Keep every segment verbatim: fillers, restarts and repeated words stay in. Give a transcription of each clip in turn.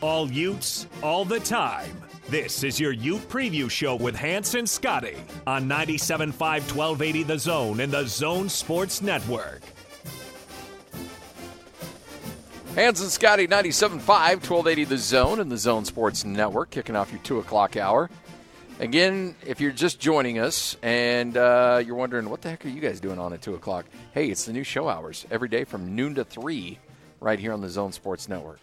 All Utes, all the time. This is your Ute Preview Show with Hans and Scotty on ninety-seven point five, twelve eighty The Zone and the Zone Sports Network. Hans and Scotty, ninety-seven point five, twelve eighty The Zone and the Zone Sports Network, kicking off your two o'clock hour. Again, if you're just joining us and uh, you're wondering, what the heck are you guys doing on at two o'clock? Hey, it's the new show hours every day from noon to three right here on the Zone Sports Network.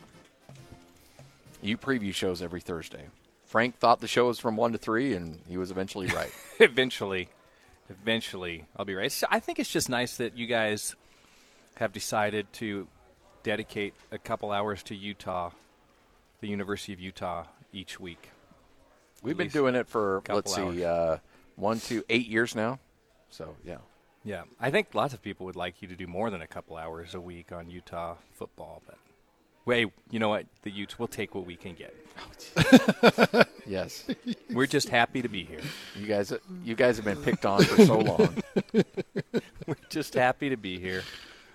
You preview shows every Thursday. Frank thought the show was from one to three, and he was eventually right. eventually. Eventually, I'll be right. So I think it's just nice that you guys have decided to dedicate a couple hours to Utah, the University of Utah, each week. We've been doing it for, let's see, uh, one, two, eight years now. So, yeah. Yeah. I think lots of people would like you to do more than a couple hours a week on Utah football. But, wait, you know what? The Utes, we'll take what we can get. Yes. We're just happy to be here. You guys you guys have been picked on for so long. We're just happy to be here.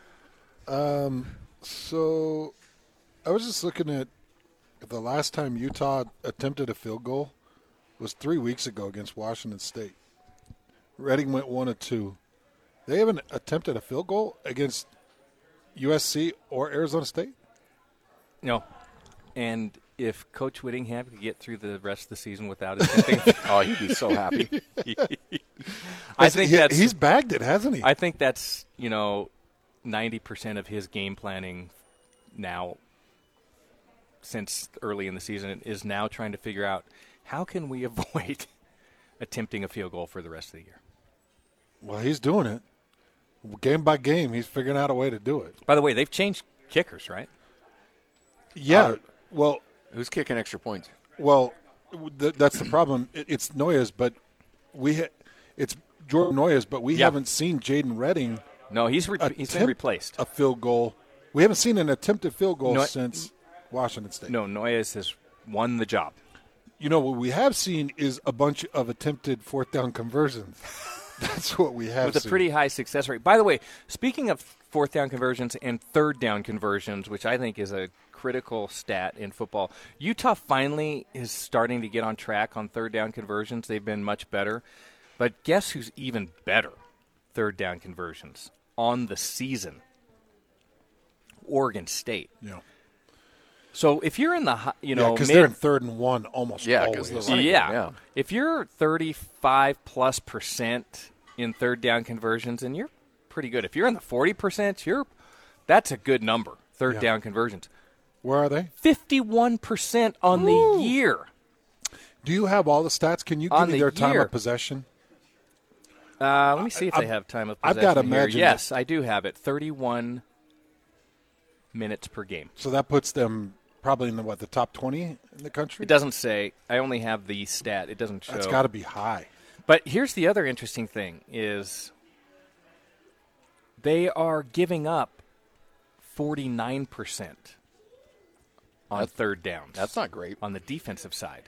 Um. So, I was just looking at the last time Utah attempted a field goal was three weeks ago against Washington State. Reading went one of two. They haven't attempted a field goal against U S C or Arizona State? No. And if Coach Whittingham could get through the rest of the season without attempting, oh, he'd be so happy. I think he, that's he's bagged it, hasn't he? I think that's, you know, ninety percent of his game planning now since early in the season is now trying to figure out how can we avoid attempting a field goal for the rest of the year. Well, he's doing it. Game by game, he's figuring out a way to do it. By the way, they've changed kickers, right? Yeah. Uh, well, who's kicking extra points? Well, th- that's the problem. It, it's Noyes, but we ha- it's Jordan Noyes, but we yeah. haven't seen Jaden Redding. No, he's re- he's been replaced. A field goal. We haven't seen an attempted field goal no, since Washington State. No, Noyes has won the job. You know, what we have seen is a bunch of attempted fourth down conversions. That's what we have With seen. a pretty high success rate. By the way, speaking of fourth down conversions and third down conversions, which I think is a critical stat in football, Utah finally is starting to get on track on third down conversions. They've been much better. But guess who's even better third down conversions on the season? Oregon State. Yeah. So if you're in the, you know, because yeah, they're in third and one almost yeah, always. Yeah, yeah. If you're thirty-five plus percent in third down conversions, then you're pretty good. If you're in the forty percent, you're that's a good number. Third yeah. down conversions. Where are they? fifty-one percent on Ooh. the year. Do you have all the stats? Can you give on me the their time year. of possession? Uh, let me see if I, they have time of I've possession. got to imagine. Here. Yes, I do have it. thirty-one minutes per game. So that puts them probably in the, what, the top twenty in the country? It doesn't say. I only have the stat. It doesn't show. That's got to be high. But here's the other interesting thing is they are giving up forty-nine percent on that's, third downs. That's not great. On the defensive side.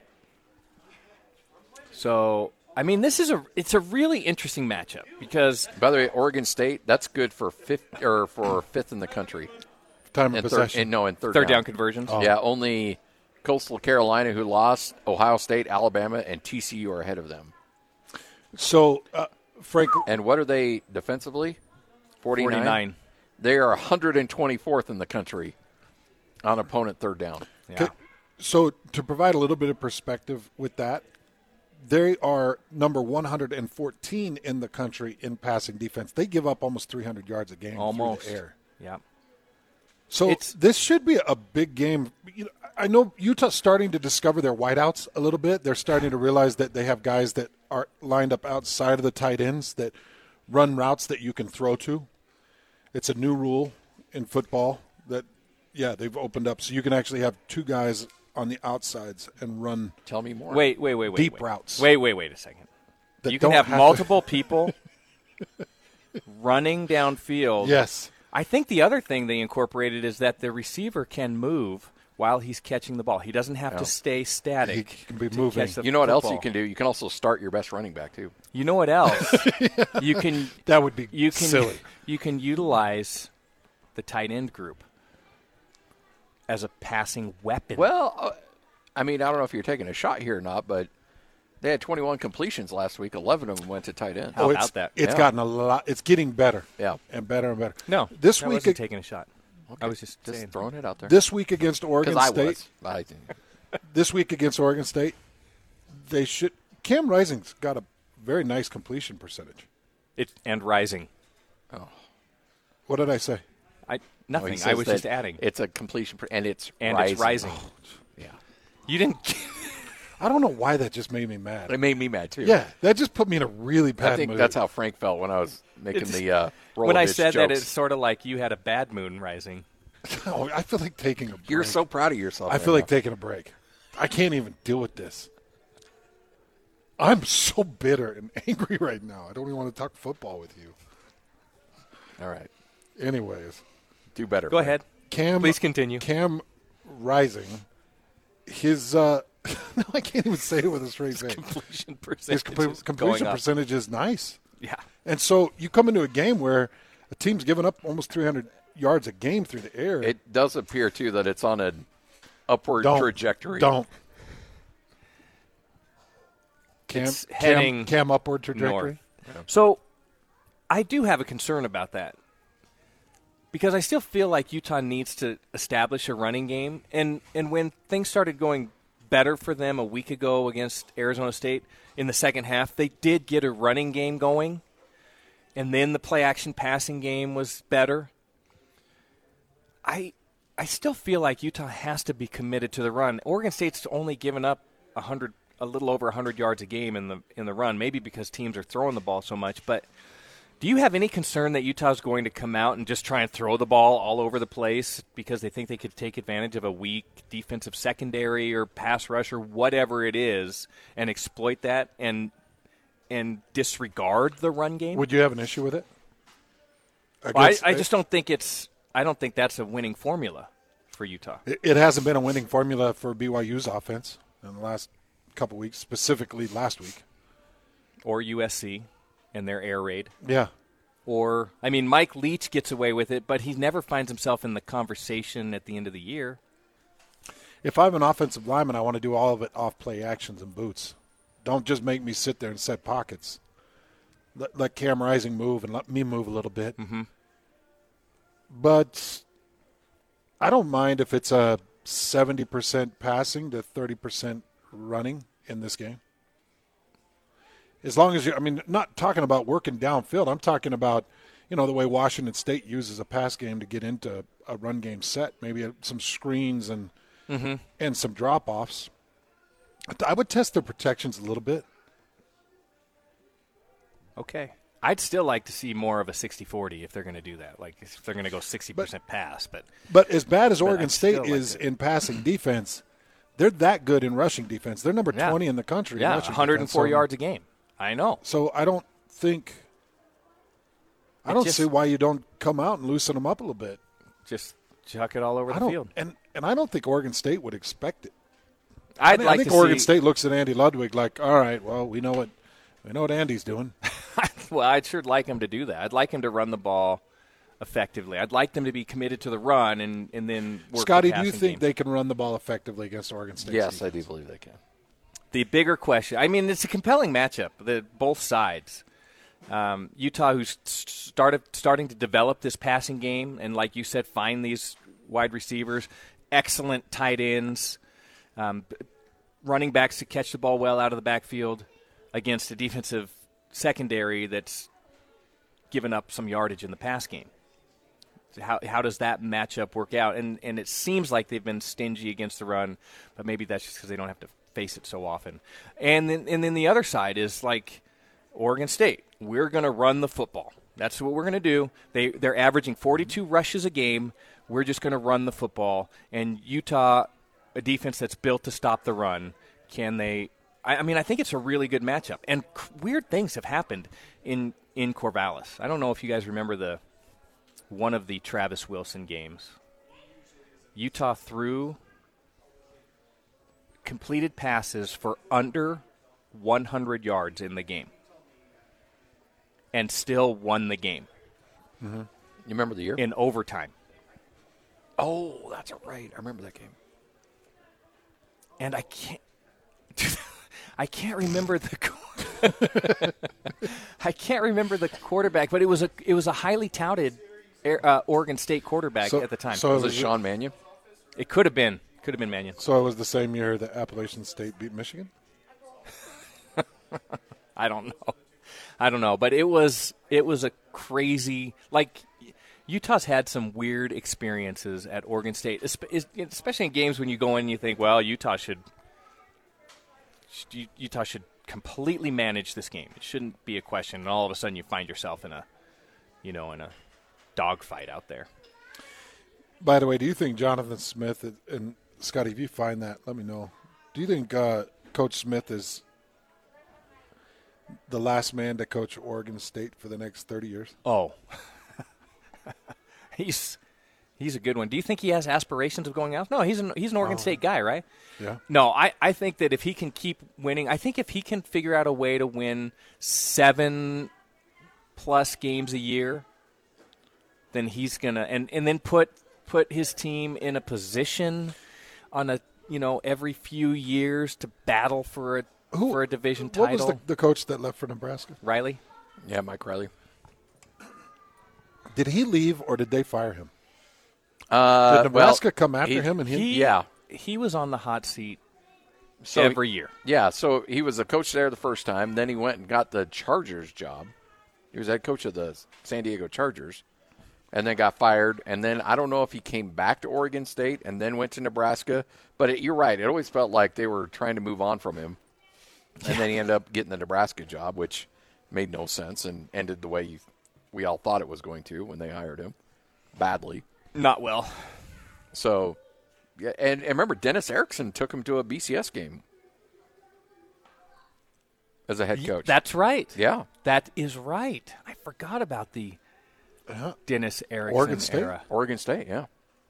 So, I mean, this is a it's a really interesting matchup because by the way, Oregon State, that's good for fifth or for fifth in the country. Time of and possession. Third, and no, in third, third down. down conversions. Oh. Yeah, only Coastal Carolina, who lost, Ohio State, Alabama, and T C U are ahead of them. So, uh, Frank. And what are they defensively? forty-nine? forty-nine. They are one hundred twenty-fourth in the country on opponent third down. Yeah. So, to provide a little bit of perspective with that, they are number one hundred fourteen in the country in passing defense. They give up almost three hundred yards a game almost. through the air. Yeah. So it's, this should be a big game. You know, I know Utah's starting to discover their wideouts a little bit. They're starting to realize that they have guys that are lined up outside of the tight ends that run routes that you can throw to. It's a new rule in football that, yeah, they've opened up. So you can actually have two guys on the outsides and run. Tell me more. Wait, wait, wait, wait. Deep wait. routes. Wait, wait, wait a second. You can have, have multiple people running downfield. Yes. I think the other thing they incorporated is that the receiver can move while he's catching the ball. He doesn't have yeah. to stay static. He can be moving. You know what football. else you can do? You can also start your best running back too. You know what else? you can. That would be you can, silly. You can utilize the tight end group. as a passing weapon. Well, uh, I mean, I don't know if you're taking a shot here or not, but they had twenty-one completions last week. eleven of them went to tight end. How oh, about it's, that? It's Yeah. gotten a lot. It's getting better. Yeah. And better and better. no, This I week, wasn't taking a shot. Okay. I was just, just saying. throwing it out there. this week against Oregon Because I State. was. I think. This week against Oregon State, they should. Cam Rising's got a very nice completion percentage. It, and rising. What did I say? I Oh, nothing. he I says was that just adding. It's a completion, per- and it's and rising. it's rising. Yeah. You didn't. I don't know why that just made me mad. It made me mad, too. Yeah, that just put me in a really bad I think mood. that's how Frank felt when I was making It's- the uh, when I Rolovich said that, jokes. it's sort of like you had a bad moon rising. Oh, I feel like taking a break. You're so proud of yourself. I right feel like now. taking a break. I can't even deal with this. I'm so bitter and angry right now. I don't even want to talk football with you. All right. Anyways, Do better. Go Frank. ahead. Cam. Please continue. Cam Rising. His. Uh, no, I can't even say it with a straight face. Completion His percentage. complete, is completion going up. percentage is nice. Yeah. And so you come into a game where a team's giving up almost three hundred yards a game through the air. It does appear, too, that it's on an upward don't, trajectory. Don't. Cam, It's Cam, heading Cam upward trajectory. North. So I do have a concern about that because I still feel like Utah needs to establish a running game. And, and when things started going better for them a week ago against Arizona State in the second half, they did get a running game going. And then the play-action passing game was better. I I still feel like Utah has to be committed to the run. Oregon State's only given up a hundred, a little over hundred yards a game in the in the run, maybe because teams are throwing the ball so much. But do you have any concern that Utah's going to come out and just try and throw the ball all over the place because they think they could take advantage of a weak defensive secondary or pass rush or whatever it is and exploit that and and disregard the run game? Would you have an issue with it? Well, I, Against- I just don't think it's. I don't think that's a winning formula for Utah. It, it hasn't been a winning formula for B Y U's offense in the last couple weeks, specifically last week. Or U S C and their air raid. Yeah. Or, I mean, Mike Leach gets away with it, but he never finds himself in the conversation at the end of the year. If I'm an offensive lineman, I want to do all of it off play actions and boots. Don't just make me sit there and set pockets. Let, let Cam Rising move and let me move a little bit. Mm-hmm. But I don't mind if it's a seventy percent passing to thirty percent running in this game. As long as you, I mean, not talking about working downfield. I'm talking about, you know, the way Washington State uses a pass game to get into a run game set, maybe some screens and Mm-hmm. and some drop-offs. I would test their protections a little bit. Okay. I'd still like to see more of a sixty forty if they're going to do that. Like, if they're going to go sixty percent pass. But But as bad as But Oregon I'd State still like is to- in passing defense, they're that good in rushing defense. They're number Yeah. twenty in the country. in yeah, rushing one hundred four defense. So- yards a game. I know. So I don't think – I It don't just- see why you don't come out and loosen them up a little bit. Just chuck it all over I the don't, field. and and I don't think Oregon State would expect it. I'd I, mean, like I think to Oregon see, State looks at Andy Ludwig like, all right, well, we know what we know what Andy's doing. Well, I'd sure like him to do that. I'd like him to run the ball effectively. I'd like them to be committed to the run and, and then work Scotty, the do you passing think game. they can run the ball effectively against Oregon State? Yes, I do believe they can. The bigger question, I mean, it's a compelling matchup, the, both sides. Um, Utah, who's started starting to develop this passing game, and like you said, find these wide receivers, excellent tight ends, um, running backs to catch the ball well out of the backfield against a defensive secondary that's given up some yardage in the pass game. How how does that matchup work out? And and it seems like they've been stingy against the run, but maybe that's just because they don't have to face it so often. And then and then the other side is like Oregon State. We're going to run the football. That's what we're going to do. They they're averaging forty-two rushes a game. We're just going to run the football. And Utah, a defense that's built to stop the run, can they? I, I mean, I think it's a really good matchup. And c- weird things have happened in in Corvallis. I don't know if you guys remember the one of the Travis Wilson games. Utah threw completed passes for under one hundred yards in the game and still won the game You remember the year? in overtime. Oh, that's right. I remember that game. And I can't I can't remember the I can't remember the quarterback, but it was a it was a highly touted uh, Oregon State quarterback So- at the time. so Was it was it- Sean Mannion? It could have been could have been Mannion. So it was the same year that Appalachian State beat Michigan? I don't know. I don't know, but it was it was a crazy, like, Utah's had some weird experiences at Oregon State, especially in games when you go in and you think, well, Utah should Utah should completely manage this game. It shouldn't be a question, and all of a sudden you find yourself in a, you know, in a dogfight out there. By the way, do you think Jonathan Smith, and Scotty, if you find that, let me know. Do you think uh, Coach Smith is the last man to coach Oregon State for the next thirty years? Oh, he's he's a good one. Do you think he has aspirations of going out? No, he's an he's an Oregon Oh. State guy, right? Yeah. No, I, I think that if he can keep winning, I think if he can figure out a way to win seven plus games a year, then he's gonna and, and then put put his team in a position on a you know every few years to battle for a Who- for a division What title. was the, the coach that left for Nebraska? Riley? Yeah, Mike Riley. Did he leave or did they fire him? Uh, Did Nebraska well, come after he- him and he, He, Yeah. he was on the hot seat So every year. Yeah, so he was the coach there the first time. Then he went and got the Chargers job. He was head coach of the San Diego Chargers, and then got fired. And then I don't know if he came back to Oregon State and then went to Nebraska. But it, you're right. It always felt like they were trying to move on from him. And then he ended up getting the Nebraska job, which made no sense and ended the way you, we all thought it was going to when they hired him, badly. Not well. So, yeah, and, and remember, Dennis Erickson took him to a B C S game as a head coach. That's right. Yeah. That is right. I forgot about the Uh-huh. Dennis Erickson Oregon State? era. Oregon State, yeah.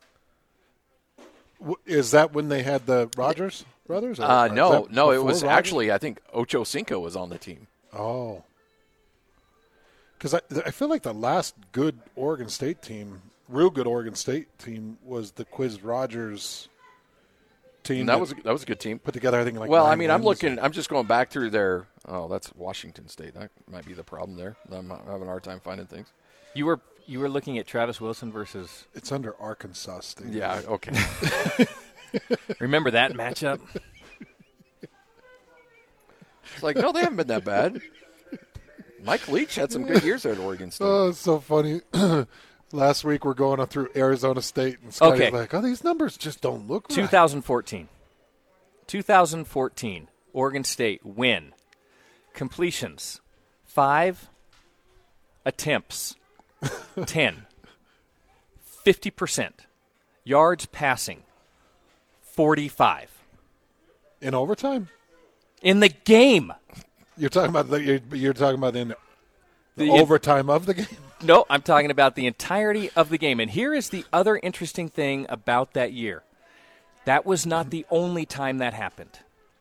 W- Is that when they had the Rogers brothers? or- Uh, or is no, that no, it before was Rogers? actually, I think Ocho Cinco was on the team. Oh. Because I, I feel like the last good Oregon State team, real good Oregon State team, was the Quiz Rogers team. And that was that was a good team. put together, I think, like Well, I nine mean, I'm wins. looking, I'm just going back through their, oh, that's Washington State. That might be the problem there. I'm having a hard time finding things. You were you were looking at Travis Wilson versus. It's under Arkansas State. Yeah, okay. Remember that matchup? It's like, no, they haven't been that bad. Mike Leach had some good years there at Oregon State. Oh, it's so funny. Last week we're going through Arizona State, and Scotty's Okay. like, oh, these numbers just don't look right. twenty fourteen. twenty fourteen. Oregon State win. Completions. Five. Attempts. Ten. Fifty percent. Yards passing. Forty-five. In overtime? In the game. You're talking about the, you're, you're talking about in the, The- overtime of the game? No, I'm talking about the entirety of the game. And here is the other interesting thing about that year. That was not the only time that happened.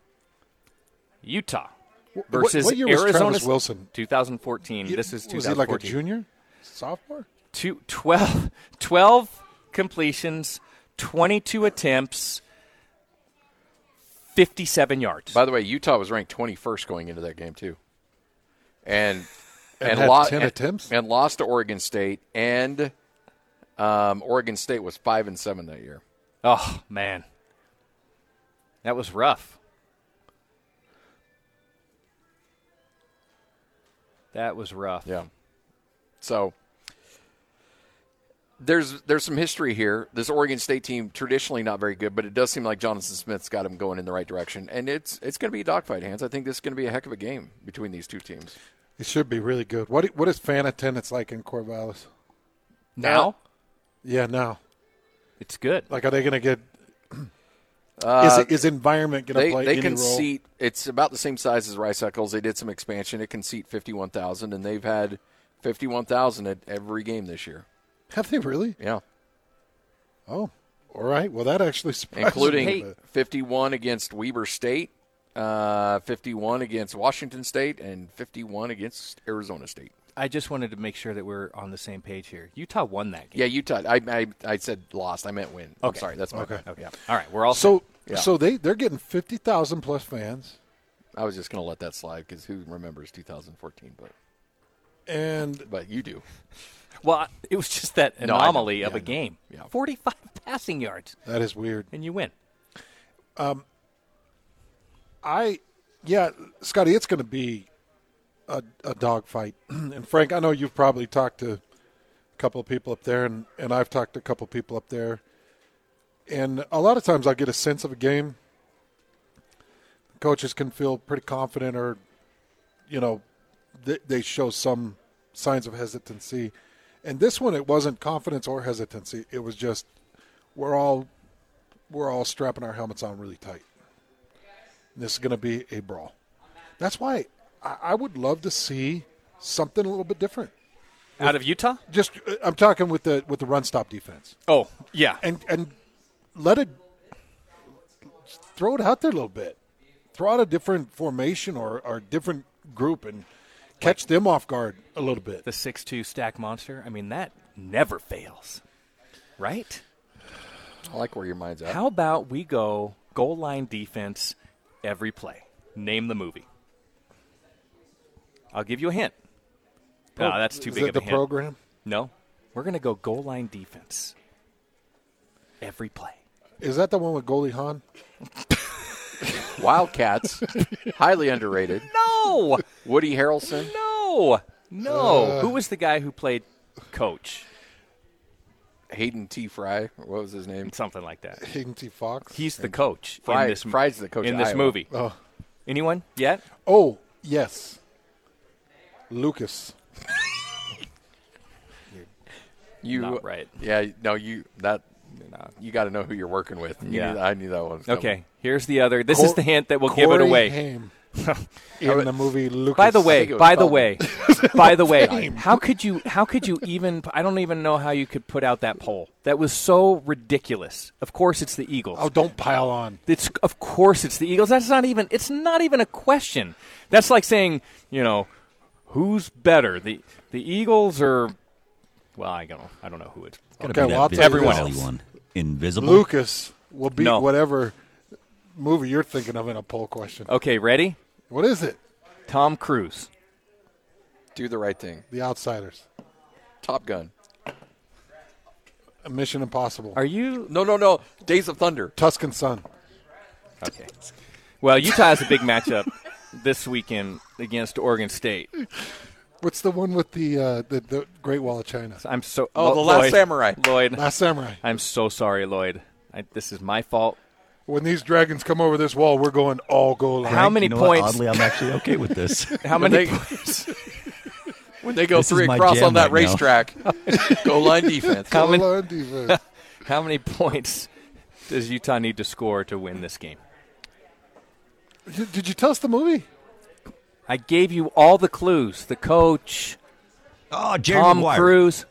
Utah versus what year was Arizona. Travis Wilson? twenty fourteen. This is Was twenty fourteen. he like a junior? Sophomore? Two, twelve, twelve completions, twenty-two attempts, fifty-seven yards. By the way, Utah was ranked twenty-first going into that game, too. And And and, had lo- ten and- attempts? and lost to Oregon State, and um, Oregon State was five and seven that year. Oh, man. That was rough. That was rough. Yeah. So there's there's some history here. This Oregon State team traditionally not very good, but it does seem like Jonathan Smith's got them going in the right direction, and it's it's going to be a dogfight, Hans. I think this is going to be a heck of a game between these two teams. It should be really good. What what is fan attendance like in Corvallis? Now, Yeah, now. it's good. Like, are they going to get Uh, is, it, is environment going to They play they any can role? seat. It's about the same size as Rice Eccles. They did some expansion. It can seat fifty-one thousand, and they've had fifty-one thousand at every game this year. Have they really? Yeah, Oh, all right. Well, that actually surprises including me. a bit. fifty-one against Weber State, uh, fifty-one against Washington State, and fifty-one against Arizona State. I just wanted to make sure that we're on the same page here. Utah won that game. Yeah, Utah. I, I I said lost. I meant win. I'm Okay. sorry. That's my Okay. bad. Okay. All right. We're all So Yeah. so they they're getting fifty thousand plus fans, I was just going to let that slide because who remembers two thousand fourteen? But and but you do. Well, it was just that No, I know. anomaly Yeah, of I a know. game. Yeah. forty-five passing yards, that is weird. and you win. I, yeah, Scotty, it's going to be a, a dogfight. And Frank, I know you've probably talked to a couple of people up there, and, and I've talked to a couple of people up there. And a lot of times I get a sense of a game. Coaches can feel pretty confident, or, you know, they, they show some signs of hesitancy. And this one, it wasn't confidence or hesitancy. It was just we're all we're all strapping our helmets on really tight. This is going to be a brawl. That's why I, I would love to see something a little bit different. Out of Utah? Just uh, I'm talking with the with the run stop defense, Oh, yeah. and and let it throw it out there a little bit. Throw out a different formation or or different group and catch them off guard a little bit. The six two stack monster. I mean, that never fails, right? I like where your mind's at. How about we go goal line defense every play? Name the movie. I'll give you a hint. No, that's too Is big it of the a hint. program? No. We're going to go goal line defense every play. Is that the one with goalie Hahn? Wildcats, highly underrated. No! Woody Harrelson. No! No. Who was the guy who played coach? Hayden T. Fry. What was his name? Something like that. Hayden T. Fox? He's the coach Fry- in this, Fry's the coach in of this Iowa. movie. Oh. Anyone yet? Oh, yes. Lucas. You Not right. Yeah, no, you that No. you got to know who you're working with. You Yeah. knew, I knew that one. was coming. Okay, here's the other. This Cor- is the hint that will give it Corey away. Haim in the movie Lucas. By the I way, think it was by the called- way, by the way, how could you how could you even I don't even know how you could put out that poll. That was so ridiculous. Of course it's the Eagles. Oh, don't pile on. It's of course it's the Eagles. That's not even it's not even a question. That's like saying, you know, who's better? The the Eagles or well, I don't know. I don't know who it's Gotta Okay, be well, I'll that tell you everyone Valley else. one. Invisible. Lucas will beat No. whatever movie you're thinking of in a poll question. Okay, ready? What is it? Tom Cruise. Do the right thing. The Outsiders. Top Gun. Mission Impossible. Are you No, no, no. Days of Thunder. Tuscan Sun. Okay. Well, Utah has a big matchup this weekend against Oregon State. What's the one with the uh, the, the Great Wall of China? I'm so Oh, Lo- The Last Lloyd, Samurai. Lloyd, Last Samurai. I'm so sorry, Lloyd. I, this is my fault. When these dragons come over this wall, we're going all goal line. How many you know what? points? Oddly, I'm actually okay with this. How When many they- points? When they go This is three my across jam on that right now. racetrack, goal line defense. How Goal many- line defense. How many points does Utah need to score to win this game? Did, did you tell us the movie? I gave you all the clues. The coach, Oh, Jerry Tom Maguire. Cruise.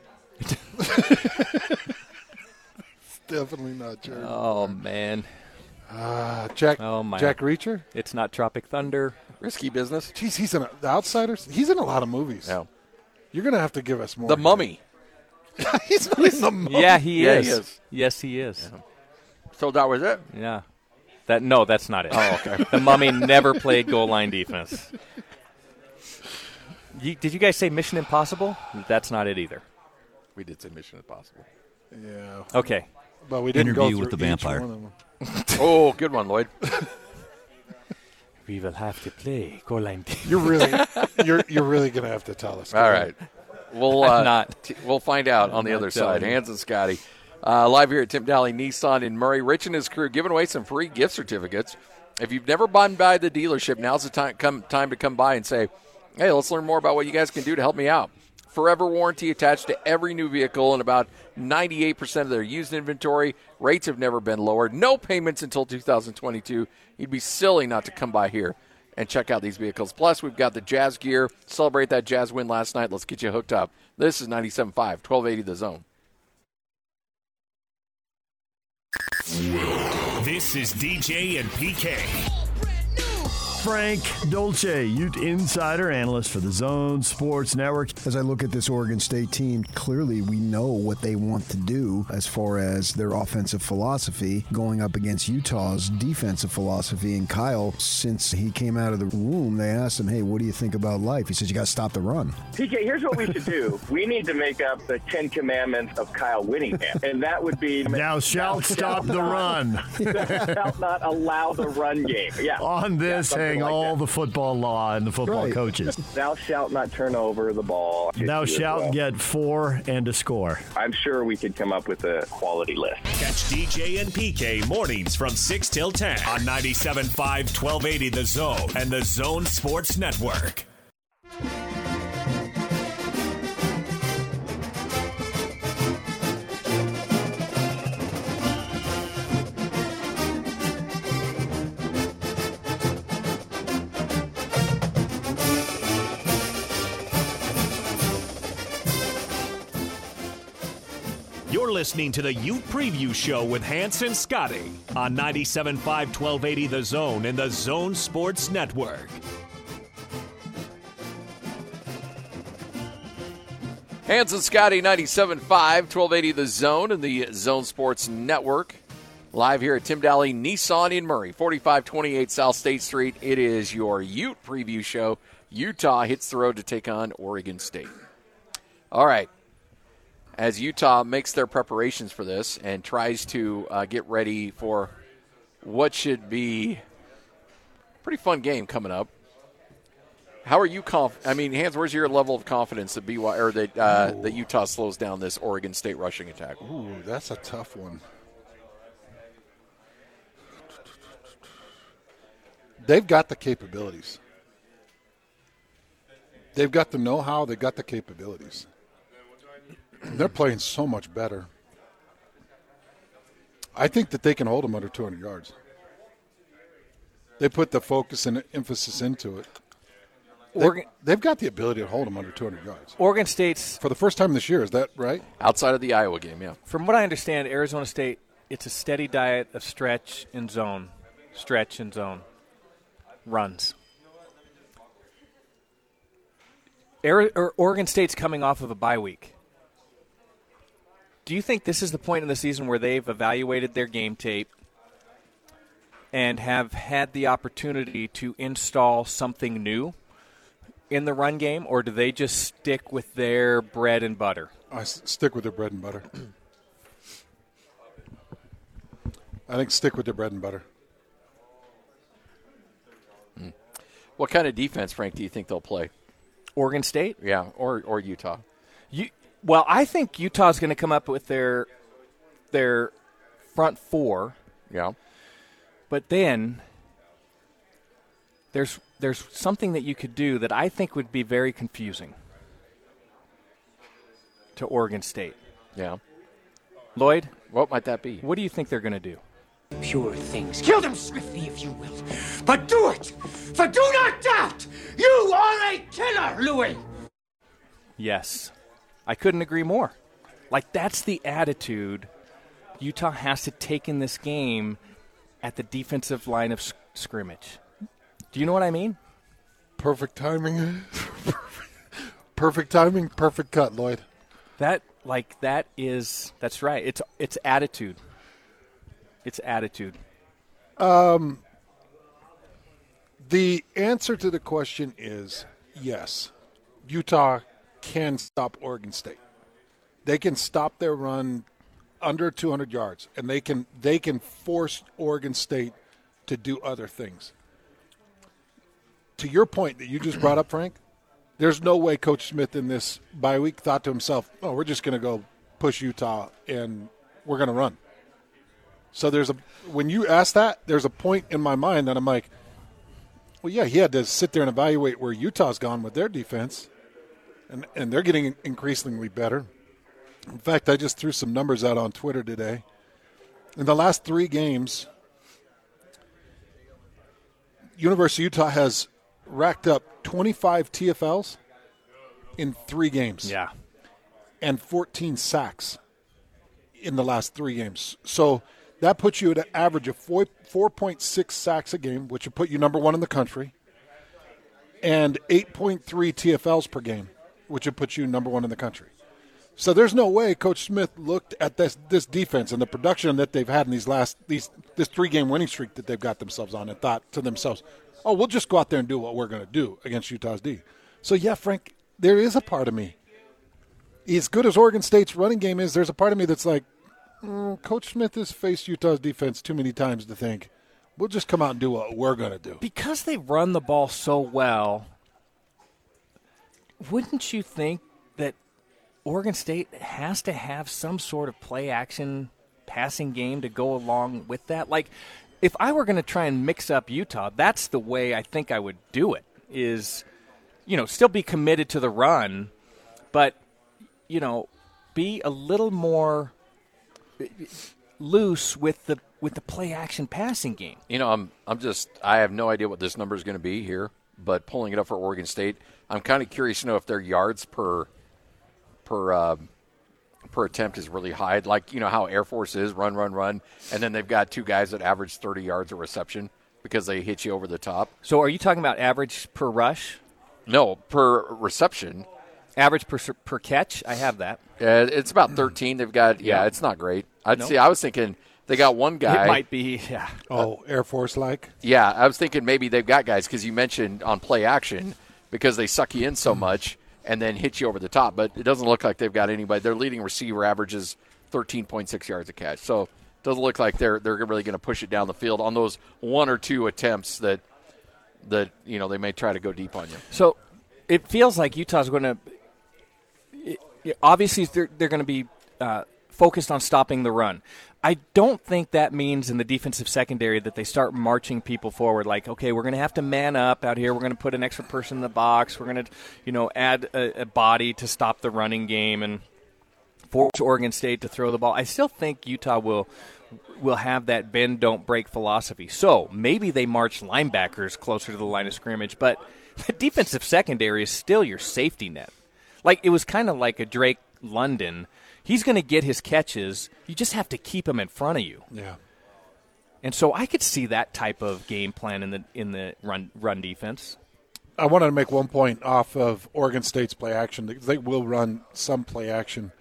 Definitely not Jerry. Oh man, Uh, Jack. Oh, my. Jack Reacher. it's not Tropic Thunder. Risky business. Jeez, he's in a, the Outsiders. He's in a lot of movies. Yeah. You're gonna have to give us more. The Mummy. he's not in the Mummy. Yeah, he Yeah, is. he is. Yes, he is. So that was it. Yeah. That no, that's not it. Oh, okay. The Mummy never played goal line defense. You, did you guys say Mission Impossible? That's not it either. We did say Mission Impossible. Yeah, Okay. but we didn't go Interview through with the each vampire. one of them. Oh, good one, Lloyd. We will have to play goal line defense. You're really, you're you're really gonna have to tell us. All right. We'll uh, I'm not. t- we'll find out on the not other telling side. you. Hans and Scotty, uh, live here at Tim Daly Nissan in Murray. Rich and his crew giving away some free gift certificates. If you've never been by the dealership, now's the time come time to come by and say, "Hey, let's learn more about what you guys can do to help me out." Forever warranty attached to every new vehicle and about ninety-eight percent of their used inventory. Rates have never been lower. No payments until two thousand twenty-two. You'd be silly not to come by here and check out these vehicles. Plus, we've got the Jazz gear. Celebrate that Jazz win last night. Let's get you hooked up. This is ninety-seven point five, twelve eighty The Zone. This is D J and P K. Frank Dolce, Ute insider analyst for the Zone Sports Network. As I look at this Oregon State team, clearly we know what they want to do as far as their offensive philosophy going up against Utah's defensive philosophy. And Kyle, since he came out of the room, they asked him, hey, what do you think about life? He says, you got to stop the run. P K, here's what we should do. We need to make up the Ten Commandments of Kyle Whittingham. And that would be... Thou shalt stop the run. Thou shalt not allow the run game. Yeah. On this yeah, hang like all that. the football law and the football Right. coaches. Thou shalt not turn over the ball. Thou shalt well. get four and a score. I'm sure we could come up with a quality list. Catch D J and P K mornings from six till ten on ninety-seven point five, twelve eighty The Zone and the Zone Sports Network. You're listening to the Ute Preview Show with Hanson Scotty on ninety-seven point five, twelve eighty The Zone and the Zone Sports Network. Hanson Scotty, ninety-seven point five, twelve eighty The Zone and the Zone Sports Network. Live here at Tim Daly Nissan in Murray, forty-five twenty-eight South State Street. It is your Ute Preview Show. Utah hits the road to take on Oregon State. All right. As Utah makes their preparations for this and tries to uh, get ready for what should be a pretty fun game coming up. How are you conf- I mean, Hans, where's your level of confidence that B Y or that uh, that Utah slows down this Oregon State rushing attack? Ooh, that's a tough one. They've got the capabilities. They've got the know-how. They've got the capabilities. They're playing so much better. I think that they can hold them under two hundred yards. They put the focus and emphasis into it. They, Oregon, they've got the ability to hold them under two hundred yards. Oregon State's, For the first time this year, is that right? Outside of the Iowa game, yeah. from what I understand, Arizona State, it's a steady diet of stretch and zone, stretch and zone runs. Ari- or Oregon State's coming off of a bye week. Do you think this is the point in the season where they've evaluated their game tape and have had the opportunity to install something new in the run game, or do they just stick with their bread and butter? I s- stick with their bread and butter. I think stick with their bread and butter. What kind of defense, Frank, do you think they'll play? Oregon State? Yeah, or or Utah. You, well, I think Utah's going to come up with their their front four, Yeah. but then there's there's something that you could do that I think would be very confusing to Oregon State. Yeah. Lloyd, What might that be? what do you think they're going to do? Pure things. Kill them swiftly if you will. But do it! For do not doubt! You are a killer, Louis! Yes. I couldn't agree more. Like, that's the attitude Utah has to take in this game at the defensive line of s- scrimmage. Do you know what I mean? Perfect timing. Perfect timing, perfect cut, Lloyd. That, like, that is, that's right. It's it's attitude. It's attitude. Um, the answer to the question is yes. Utah can stop Oregon State. They can stop their run under two hundred yards, and they can they can force Oregon State to do other things. To your point that you just brought up, Frank, there's no way Coach Smith in this bye week thought to himself, oh, we're just going to go push Utah and we're going to run. So there's a when you ask that, there's a point in my mind that I'm like, well, yeah, he had to sit there and evaluate where Utah's gone with their defense, and and they're getting increasingly better. In fact, I just threw some numbers out on Twitter today. In the last three games, University of Utah has racked up twenty-five T F Ls in three games. Yeah. And fourteen sacks in the last three games. So That puts you at an average of four, four point six sacks a game, which would put you number one in the country, and eight point three T F Ls per game, which would put you number one in the country. So there's no way Coach Smith looked at this this defense and the production that they've had in these last these this three-game winning streak that they've got themselves on and thought to themselves, oh, we'll just go out there and do what we're going to do against Utah's D. So, yeah, Frank, there is a part of me. As good as Oregon State's running game is, there's a part of me that's like, mm, Coach Smith has faced Utah's defense too many times to think, we'll just come out and do what we're going to do. Because they run the ball so well, wouldn't you think that Oregon State has to have some sort of play-action passing game to go along with that? Like, if I were going to try and mix up Utah, that's the way I think I would do it, is, you know, still be committed to the run, but, you know, be a little more loose with the with the play-action passing game. You know, I'm I'm just – I have no idea what this number is going to be here, but pulling it up for Oregon State, I'm kind of curious to know if their yards per per uh, per attempt is really high. Like, you know, how Air Force is, run, run, run, and then they've got two guys that average thirty yards a reception because they hit you over the top. So are you talking about average per rush? No, per reception. Average per per catch? I have that. Yeah, it's about thirteen. They've got, yeah, yeah. It's not great. I'd nope. see. I was thinking they got one guy. It might be, yeah. Oh, uh, Air Force-like? Yeah, I was thinking maybe they've got guys because you mentioned on play action because they suck you in so much and then hit you over the top. But it doesn't look like they've got anybody. Their leading receiver averages thirteen point six yards a catch. So it doesn't look like they're they're really going to push it down the field on those one or two attempts that that you know they may try to go deep on you. So it feels like Utah's going to obviously they're they're going to be uh, focused on stopping the run. I don't think that means in the defensive secondary that they start marching people forward like, okay, we're going to have to man up out here. We're going to put an extra person in the box. We're going to, you know, add a, a body to stop the running game and force Oregon State to throw the ball. I still think Utah will will have that bend, don't break philosophy. So maybe they march linebackers closer to the line of scrimmage, but the defensive secondary is still your safety net. Like, it was kind of like a Drake London. He's going to get his catches. You just have to keep him in front of you. Yeah. And so I could see that type of game plan in the in the run run defense. I wanted to make one point off of Oregon State's play action. They will run some play action.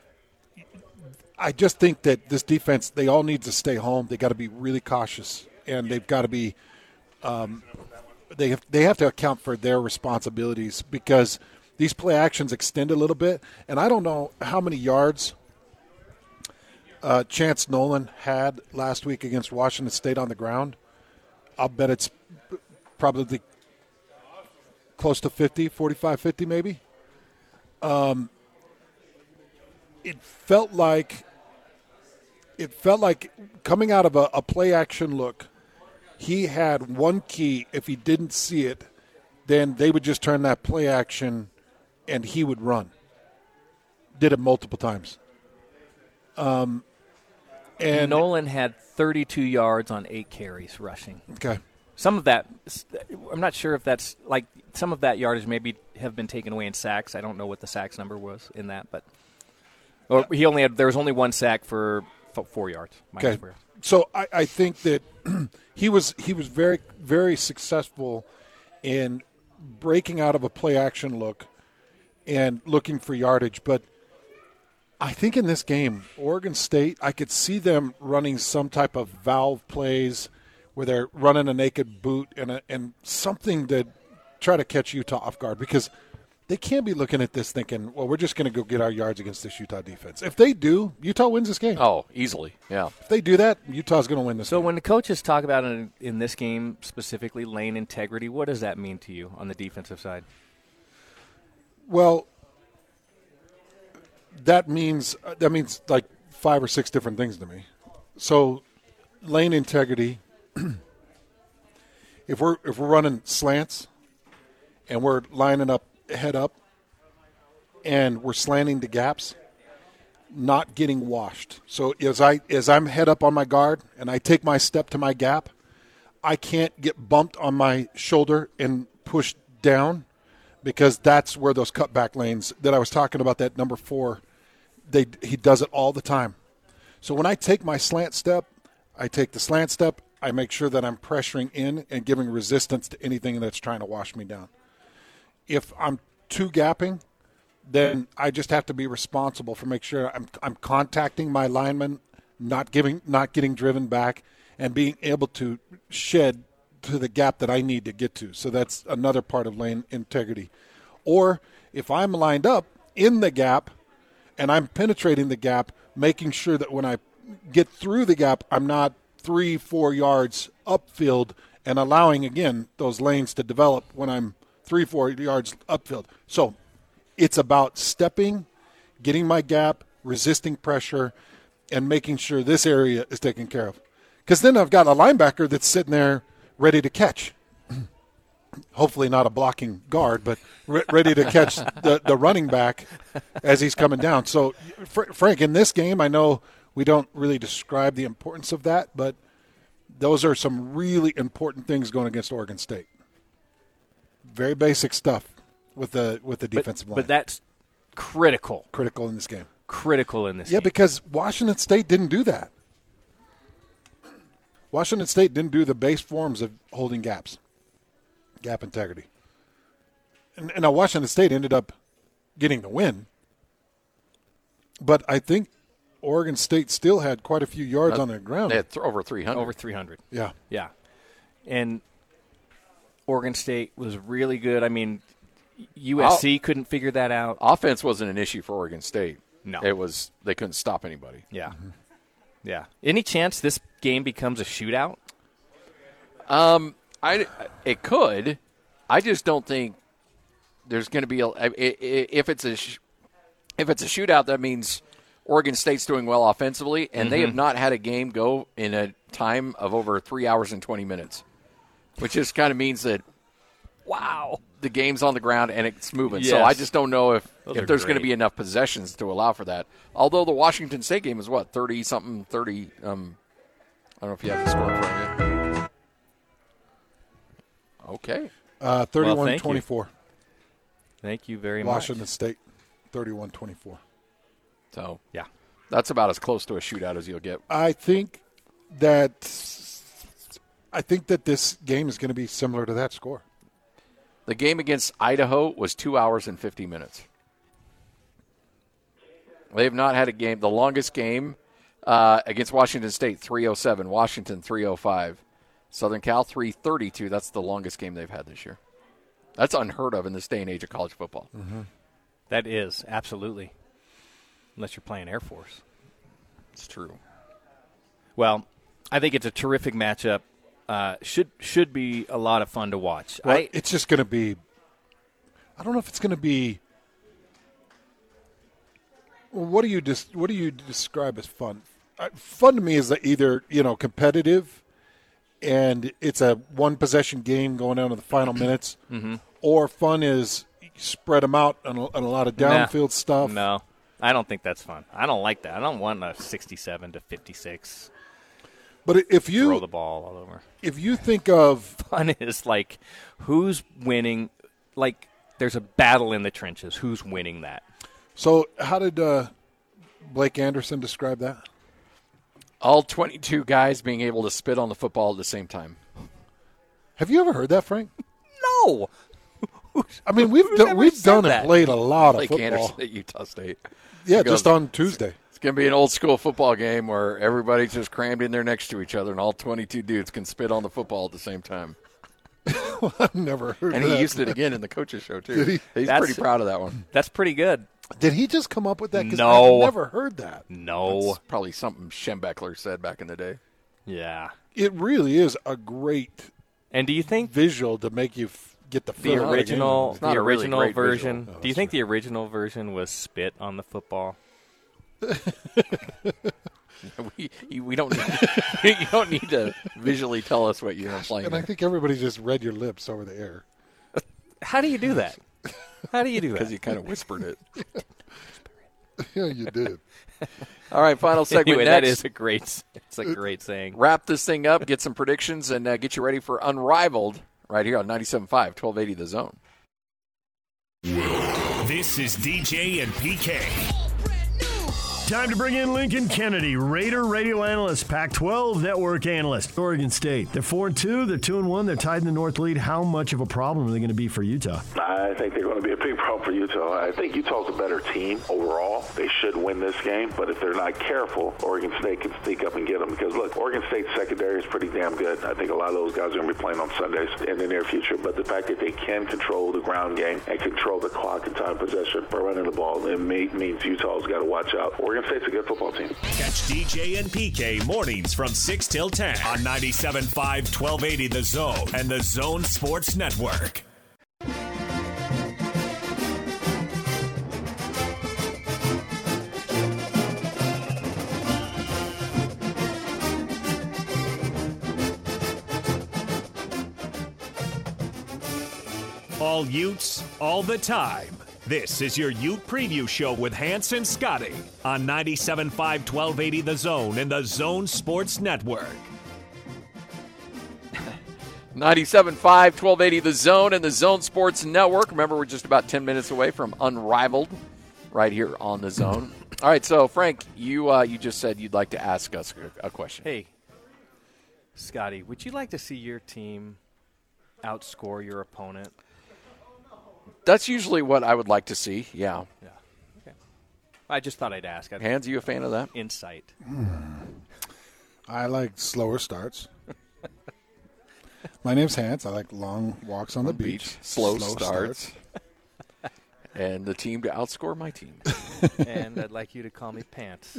I just think that this defense, they all need to stay home. They got to be really cautious, and they've got to be um, they have they have to account for their responsibilities because these play actions extend a little bit, and I don't know how many yards uh, Chance Nolan had last week against Washington State on the ground. I'll bet it's probably close to fifty, forty-five, fifty maybe. Um, it felt like it felt like coming out of a, a play action look, he had one key. If he didn't see it, then they would just turn that play action and he would run. Did it multiple times. Um, and Nolan had thirty-two yards on eight carries rushing. Okay. Some of that, I'm not sure if that's, like, some of that yardage maybe have been taken away in sacks. I don't know what the sacks number was in that, but or he only had, there was only one sack for four yards. Okay. Four yards. So I, I think that he was he was very, very successful in breaking out of a play action look and looking for yardage. But I think in this game, Oregon State, I could see them running some type of valve plays where they're running a naked boot and a, and something to try to catch Utah off guard, because they can't be looking at this thinking, well, we're just going to go get our yards against this Utah defense. If they do, Utah wins this game. Oh, easily, yeah. If they do that, Utah's going to win this so game. So when the coaches talk about in, in this game specifically lane integrity, what does that mean to you on the defensive side? Well, that means that means like five or six different things to me. So lane integrity, if we're if we're running slants and we're lining up head up and we're slanting the gaps, not getting washed. So as I as I'm head up on my guard and I take my step to my gap, I can't get bumped on my shoulder and pushed down, because that's where those cutback lanes that I was talking about, that number four, they he does it all the time. So when I take my slant step, I take the slant step. I make sure that I'm pressuring in and giving resistance to anything that's trying to wash me down. If I'm two gapping, then I just have to be responsible for make sure I'm I'm contacting my lineman, not giving not getting driven back, and being able to shed to the gap that I need to get to. So that's another part of lane integrity. Or if I'm lined up in the gap and I'm penetrating the gap, making sure that when I get through the gap, I'm not three, four yards upfield and allowing, again, those lanes to develop when I'm three, four yards upfield. So it's about stepping, getting my gap, resisting pressure, and making sure this area is taken care of. Because then I've got a linebacker that's sitting there ready to catch. Hopefully not a blocking guard, but re- ready to catch the, the running back as he's coming down. So, Fr- Frank, in this game, I know – we don't really describe the importance of that, but those are some really important things going against Oregon State. Very basic stuff with the with the defensive but, line. But that's critical. Critical in this game. Critical in this yeah, game. Yeah, because Washington State didn't do that. Washington State didn't do the base forms of holding gaps, gap integrity. And, and now Washington State ended up getting the win. But I think Oregon State still had quite a few yards uh, on their ground. They had th- over three hundred. Over three hundred. Yeah. Yeah. And Oregon State was really good. I mean, U S C I'll, couldn't figure that out. Offense wasn't an issue for Oregon State. No. It was they couldn't stop anybody. Yeah. Mm-hmm. Yeah. Any chance this game becomes a shootout? Um, I, it could. I just don't think there's going to be a if it's a if it's a shootout, that means Oregon State's doing well offensively, and mm-hmm. they have not had a game go in a time of over three hours and twenty minutes, which just kind of means that, wow, the game's on the ground and it's moving. Yes. So I just don't know if, if there's going to be enough possessions to allow for that. Although the Washington State game is, what, thirty-something, thirty, um, I don't know if you have the score in front of you. Okay. Uh, thirty-one twenty-four. Well, thank you very Washington much. Washington State, thirty-one twenty-four. So, yeah, that's about as close to a shootout as you'll get. I think that I think that this game is going to be similar to that score. The game against Idaho was two hours and fifty minutes. They have not had a game. The longest game uh, against Washington State, three oh seven. Washington, three oh five. Southern Cal, three thirty-two. That's the longest game they've had this year. That's unheard of in this day and age of college football. Mm-hmm. That is, absolutely. Unless you're playing Air Force. It's true. Well, I think it's a terrific matchup. Uh, should should be a lot of fun to watch. Well, I, it's just going to be – I don't know if it's going to be – what do you dis, what do you describe as fun? Uh, fun to me is that either, you know, competitive and it's a one-possession game going down to the final minutes, mm-hmm. or fun is spread them out on a, on a lot of downfield nah, stuff. No. I don't think that's fun. I don't like that. I don't want a sixty-seven to fifty-six. But if you throw the ball all over, if you think of fun is like who's winning, like there's a battle in the trenches. Who's winning that? So how did uh, Blake Anderson describe that? All twenty-two guys being able to spit on the football at the same time. Have you ever heard that, Frank? No. I mean, we've done, we've done and played a lot Blake of football. Anderson at Utah State. Yeah, just on Tuesday. It's going to be an old school football game where everybody's just crammed in there next to each other, and all twenty-two dudes can spit on the football at the same time. Well, I've never heard and of that. And he used it again in the coach's show, too. Did he? He's that's, pretty proud of that one. That's pretty good. Did he just come up with that? 'Cause No. I've never heard that. No. That's probably something Schembechler said back in the day. Yeah. It really is a great And do you think visual to make you f- get the the feel of the original, It's the not a really original great version? visual. Oh, do you think true. the original version was spit on the football? we we don't need, you don't need to visually tell us what you're playing. And I think everybody just read your lips over the air. How do you do that? How do you do that? Because you kind of whispered it. Yeah, you did. All right, final segment Anyway, next. that is a great. It's a great saying. Wrap this thing up, get some predictions, and uh, get you ready for Unrivaled right here on ninety-seven point five, twelve eighty The Zone. This is D J and P K. Time to bring in Lincoln Kennedy, Raider radio analyst, Pac twelve network analyst. Oregon State. They're four and two. They're two and one. They're tied in the North lead. How much of a problem are they going to be for Utah? I think they're going to be a big problem for Utah. I think Utah's a better team overall. They should win this game, but if they're not careful, Oregon State can sneak up and get them. Because, look, Oregon State's secondary is pretty damn good. I think a lot of those guys are going to be playing on Sundays in the near future. But the fact that they can control the ground game and control the clock and time possession by running the ball, it may, means Utah's got to watch out. Oregon State's a good football team. Catch D J and P K mornings from six till ten on ninety-seven point five, twelve eighty The Zone and the Zone Sports Network. All Utes, all the time. This is your Ute Preview Show with Hans and Scotty on ninety-seven point five, twelve eighty The Zone and the Zone Sports Network. ninety-seven point five, twelve eighty The Zone and the Zone Sports Network. Remember, we're just about ten minutes away from Unrivaled right here on the Zone. All right, so, Frank, you uh, you just said you'd like to ask us a, a question. Hey, Scotty, would you like to see your team outscore your opponent? That's usually what I would like to see, yeah. Yeah. Okay. I just thought I'd ask. I'd Hans, are you a fan of that? Insight. I like slower starts. My name's Hans. I like long walks on the beach. beach. Slow, Slow starts. starts. And the team to outscore my team. And I'd like you to call me Pants.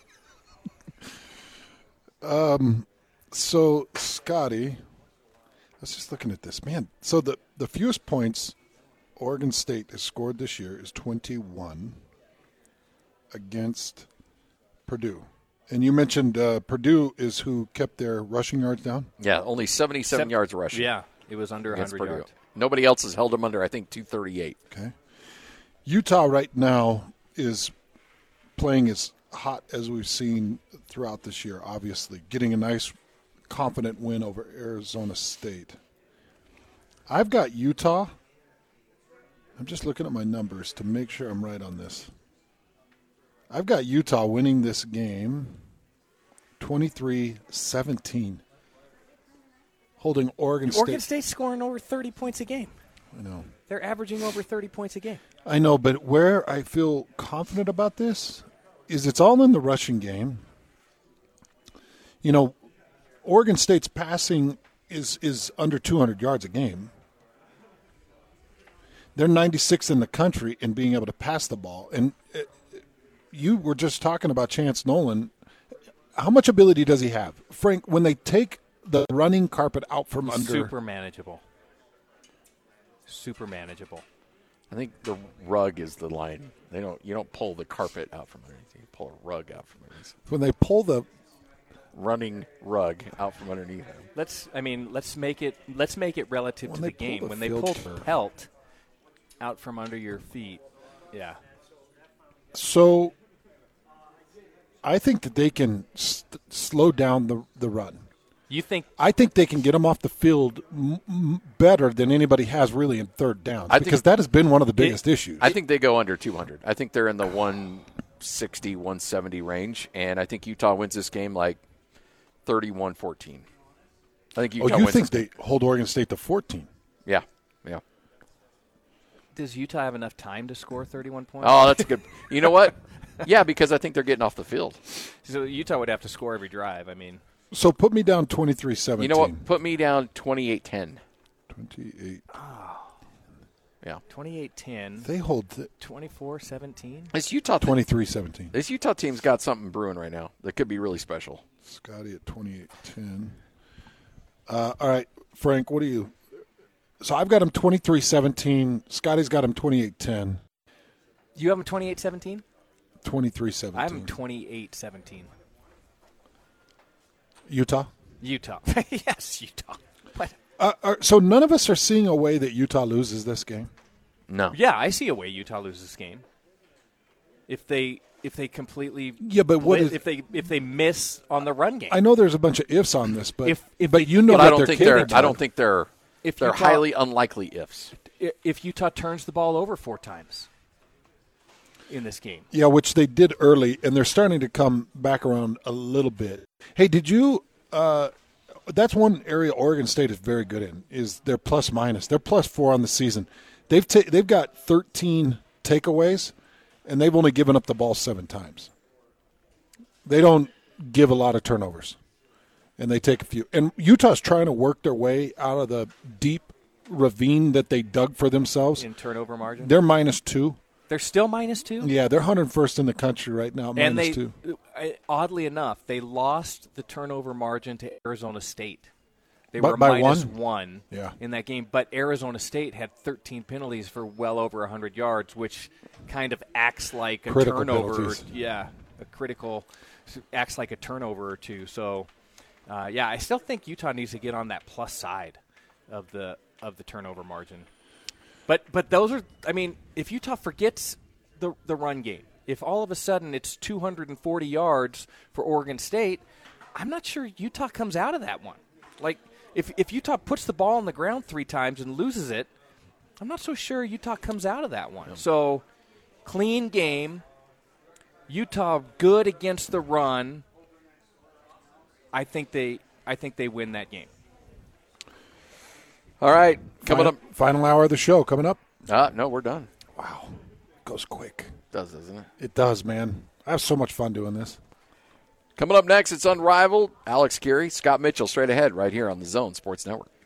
um, so, Scotty, I was just looking at this. Man, so the, the fewest points Oregon State has scored this year is twenty-one against Purdue. And you mentioned uh, Purdue is who kept their rushing yards down? Yeah, only seventy-seven Seven, yards rushing. Yeah, it was under one hundred Purdue. yards. Nobody else has held them under, I think, two thirty-eight. Okay. Utah right now is playing as hot as we've seen throughout this year, obviously, getting a nice, confident win over Arizona State. I've got Utah. I'm just looking at my numbers to make sure I'm right on this. I've got Utah winning this game twenty-three seventeen, holding Oregon State. Oregon State's scoring over thirty points a game. I know. They're averaging over thirty points a game. I know, but where I feel confident about this is it's all in the rushing game. You know, Oregon State's passing is, is under two hundred yards a game. They're ninety-sixth in the country in being able to pass the ball. And uh, you were just talking about Chance Nolan. How much ability does he have? Frank, when they take the running carpet out from under. Super manageable. Super manageable. I think the rug is the line. They don't. You don't pull the carpet out from underneath. You pull a rug out from underneath. When they pull the running rug out from underneath them. Let's. I mean, let's make it. Let's make it relative when to the game. The when they pull pelt out from under your feet, yeah. So, I think that they can st- slow down the the run. You think? I think they can get them off the field m- m- better than anybody has really in third downs I because that has been one of the biggest it, issues. I think they go under two hundred. I think they're in the one sixty, one seventy range, and I think Utah wins this game like thirty-one fourteen. I think Utah oh, you wins think this they hold Oregon State to fourteen? Yeah, yeah. Does Utah have enough time to score thirty-one points? Oh, that's a good. You know what? Yeah, because I think they're getting off the field. So Utah would have to score every drive. I mean. So put me down twenty-three seventeen. You know what? Put me down twenty-eight ten. twenty-eight. Oh. Yeah. twenty-eight ten. They hold th- twenty-four seventeen. This Utah twenty-three seventeen. This Utah team's got something brewing right now that could be really special. Scotty at twenty-eight ten. Uh, all right, Frank, what do you So I've got him twenty-three seventeen. Scotty's got him twenty-eight ten. You have him twenty-eight seventeen? twenty-three seventeen. I have him twenty-eight seventeen. Utah? Utah. Yes, Utah. But uh, are, so none of us are seeing a way that Utah loses this game? No. Yeah, I see a way Utah loses this game. If they if they completely yeah, but what is, if they if they miss on the run game? I know there's a bunch of ifs on this, but if, if but you know but that I don't they're think capable. they're I don't think they're if they're Utah, highly unlikely ifs. If Utah turns the ball over four times. in this game. Yeah, which they did early, and they're starting to come back around a little bit. Hey, did you uh, – that's one area Oregon State is very good in, is their plus-minus. They're plus four on the season. They've ta- They've got thirteen takeaways, and they've only given up the ball seven times. They don't give a lot of turnovers, and they take a few. And Utah's trying to work their way out of the deep ravine that they dug for themselves. In turnover margin? They're minus two. They're still minus two? Yeah, they're one hundred first in the country right now, minus and they, two. Oddly enough, they lost the turnover margin to Arizona State. They But were by minus one? one Yeah. in that game, but Arizona State had thirteen penalties for well over one hundred yards, which kind of acts like a Critical turnover. penalties. Yeah, a critical acts like a turnover or two. So, uh, yeah, I still think Utah needs to get on that plus side of the of the turnover margin. But but those are, I mean, if Utah forgets the the run game, if all of a sudden it's two hundred forty yards for Oregon State, I'm not sure Utah comes out of that one. Like, if if Utah puts the ball on the ground three times and loses it, I'm not so sure Utah comes out of that one. So, clean game. Utah good against the run. I think they I think they win that game. All right, coming final, up. Final hour of the show coming up. Uh, no, we're done. Wow. Goes quick. It does, doesn't it? It does, man. I have so much fun doing this. Coming up next, it's Unrivaled. Alex Geary, Scott Mitchell, straight ahead right here on the Zone Sports Network.